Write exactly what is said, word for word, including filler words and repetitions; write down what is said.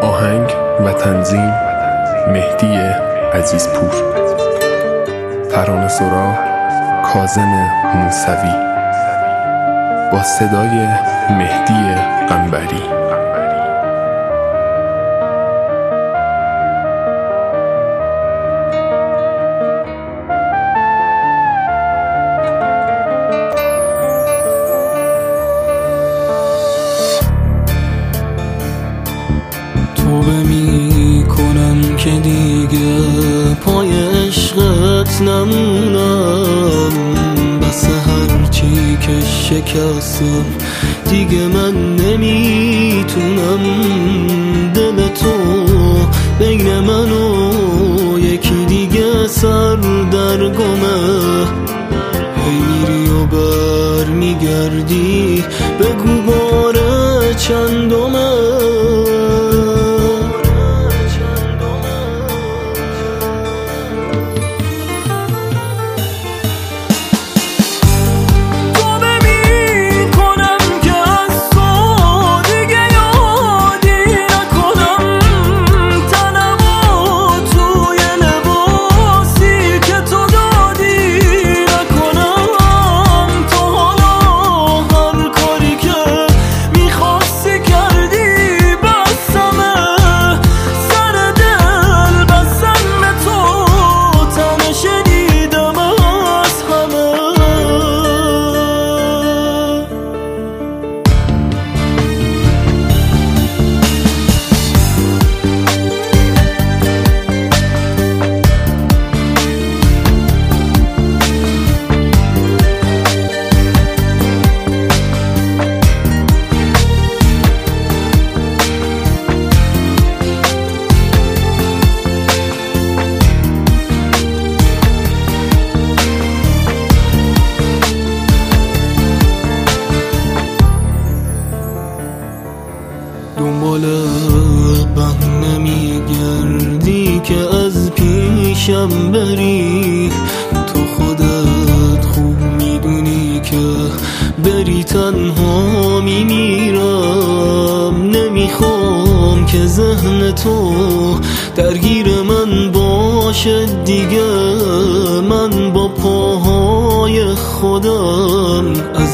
آهنگ و تنظیم مهدی عزیزپور، ترانه سرا کاظم موسوی، با صدای مهدی قنبری. توبه می کنم که دیگه پای عشقت نمونم، بس هرچی که شکستم دیگه من نمیتونم. دل تو بین من و یکی دیگه سر در گمه، هی میری و بر میگردی، بگو باره چندمه. دنبال بهانه میگردی که از پیشم بری، تو خودت خوب میدونی که بری تنها میمیرم. نمیخوام که ذهن تو درگیر من باشه دیگه، من با پاهای خودم از